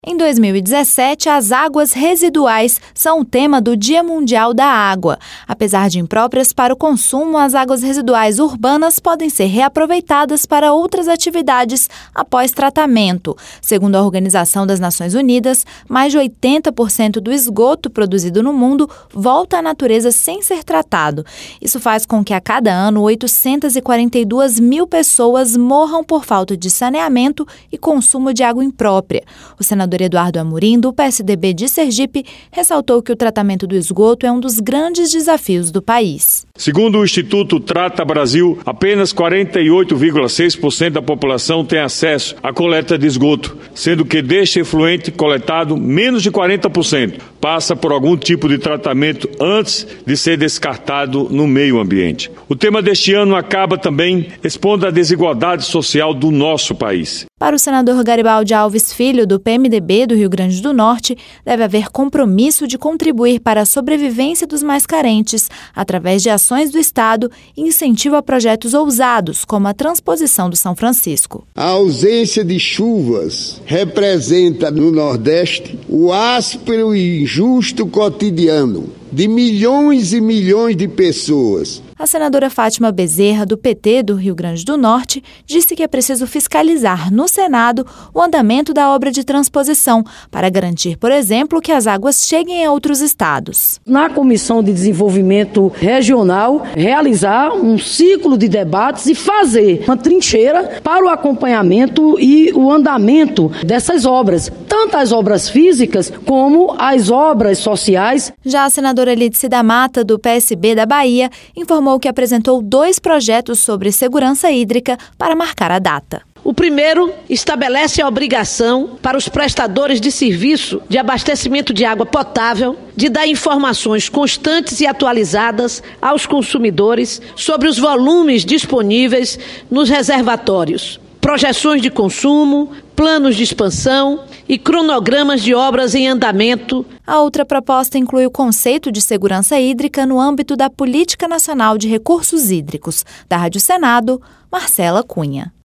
Em 2017, as águas residuais são o tema do Dia Mundial da Água. Apesar de impróprias para o consumo, as águas residuais urbanas podem ser reaproveitadas para outras atividades após tratamento. Segundo a Organização das Nações Unidas, mais de 80% do esgoto produzido no mundo volta à natureza sem ser tratado. Isso faz com que a cada ano 842 mil pessoas morram por falta de saneamento e consumo de água imprópria. O senador Eduardo Amorim, do PSDB de Sergipe, ressaltou que o tratamento do esgoto é um dos grandes desafios do país. Segundo o Instituto Trata Brasil, apenas 48,6% da população tem acesso à coleta de esgoto, sendo que deste efluente coletado, menos de 40% passa por algum tipo de tratamento antes de ser descartado no meio ambiente. O tema deste ano acaba também expondo a desigualdade social do nosso país. Para o senador Garibaldi Alves Filho, do PMDB do Rio Grande do Norte, deve haver compromisso de contribuir para a sobrevivência dos mais carentes, através de ações do Estado e incentivo a projetos ousados, como a transposição do São Francisco. A ausência de chuvas representa no Nordeste o áspero e injusto cotidiano de milhões e milhões de pessoas. A senadora Fátima Bezerra, do PT do Rio Grande do Norte, disse que é preciso fiscalizar no Senado o andamento da obra de transposição, para garantir, por exemplo, que as águas cheguem a outros estados. Na Comissão de Desenvolvimento Regional, realizar um ciclo de debates e fazer uma trincheira para o acompanhamento e o andamento dessas obras, tanto as obras físicas como as obras sociais. Já a senadora Lídice da Mata, do PSB da Bahia, informou que apresentou 2 projetos sobre segurança hídrica para marcar a data. O primeiro estabelece a obrigação para os prestadores de serviço de abastecimento de água potável de dar informações constantes e atualizadas aos consumidores sobre os volumes disponíveis nos reservatórios, projeções de consumo, planos de expansão e cronogramas de obras em andamento. A outra proposta inclui o conceito de segurança hídrica no âmbito da Política Nacional de Recursos Hídricos. Da Rádio Senado, Marcela Cunha.